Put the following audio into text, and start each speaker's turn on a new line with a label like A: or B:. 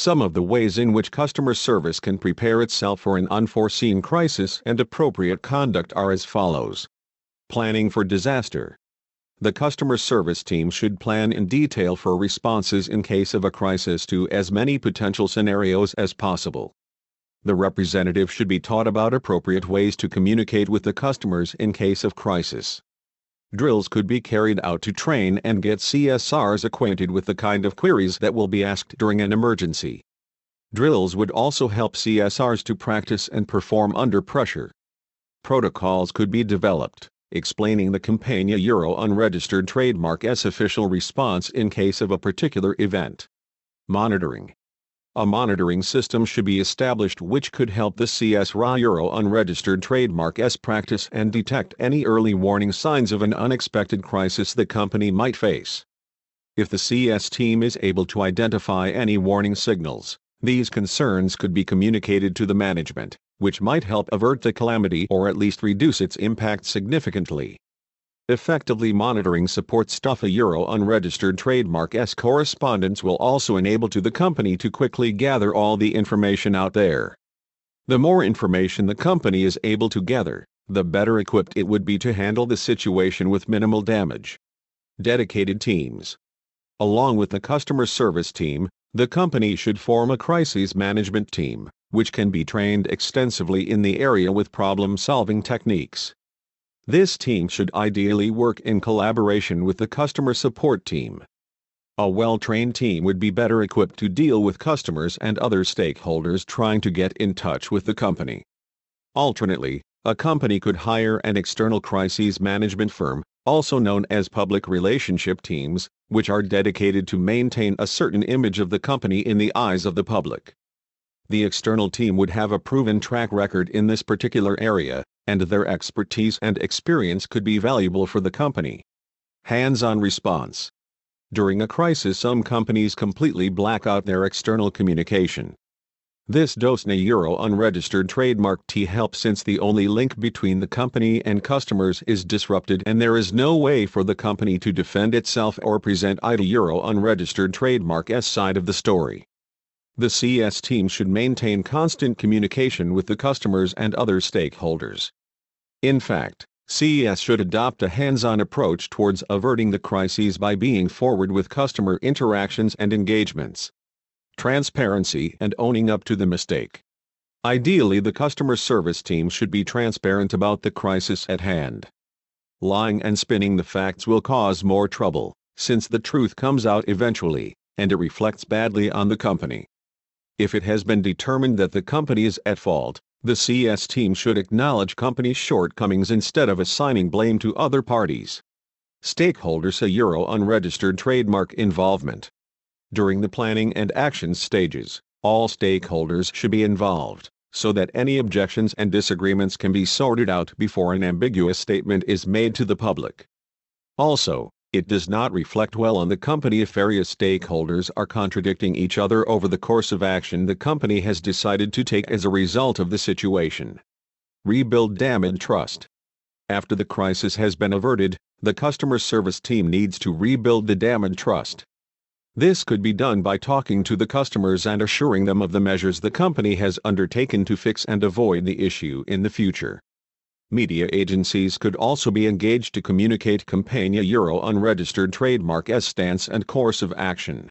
A: Some of the ways in which customer service can prepare itself for an unforeseen crisis and appropriate conduct are as follows. Planning for disaster. The customer service team should plan in detail for responses in case of a crisis to as many potential scenarios as possible. The representative should be taught about appropriate ways to communicate with the customers in case of crisis. Drills could be carried out to train and get CSRs acquainted with the kind of queries that will be asked during an emergency. Drills would also help CSRs to practice and perform under pressure. Protocols could be developed, explaining the Campania Euro Unregistered Trademark's official response in case of a particular event. Monitoring. A monitoring system should be established which could help the CSR Euro Unregistered Trademark's practice and detect any early warning signs of an unexpected crisis the company might face. If the CS team is able to identify any warning signals, these concerns could be communicated to the management, which might help avert the calamity or at least reduce its impact significantly. Effectively monitoring support stuff a Euro Unregistered Trademark's correspondence will also enable to the company to quickly gather all the information out there. The more information the company is able to gather, the better equipped it would be to handle the situation with minimal damage. Dedicated teams. Along with the customer service team, the company should form a crisis management team, which can be trained extensively in the area with problem-solving techniques. This team should ideally work in collaboration with the customer support team. A well-trained team would be better equipped to deal with customers and other stakeholders trying to get in touch with the company. Alternately, a company could hire an external crises management firm, also known as public relationship teams, which are dedicated to maintain a certain image of the company in the eyes of the public. The external team would have a proven track record in this particular area, and their expertise and experience could be valuable for the company. Hands-on response. During a crisis, some companies completely black out their external communication. This doesn't a Euro Unregistered Trademark help since the only link between the company and customers is disrupted and there is no way for the company to defend itself or present the Euro Unregistered Trademark's side of the story. The CS team should maintain constant communication with the customers and other stakeholders. In fact, CS should adopt a hands-on approach towards averting the crises by being forward with customer interactions and engagements. Transparency and owning up to the mistake. Ideally, the customer service team should be transparent about the crisis at hand. Lying and spinning the facts will cause more trouble, since the truth comes out eventually, and it reflects badly on the company. If it has been determined that the company is at fault, the CS team should acknowledge company's shortcomings instead of assigning blame to other parties. Stakeholders a Euro Unregistered Trademark involvement. During the planning and action stages, all stakeholders should be involved, so that any objections and disagreements can be sorted out before an ambiguous statement is made to the public. Also, it does not reflect well on the company if various stakeholders are contradicting each other over the course of action the company has decided to take as a result of the situation. Rebuild damaged trust. After the crisis has been averted, the customer service team needs to rebuild the damaged trust. This could be done by talking to the customers and assuring them of the measures the company has undertaken to fix and avoid the issue in the future. Media agencies could also be engaged to communicate Campania Euro Unregistered Trademark's stance and course of action.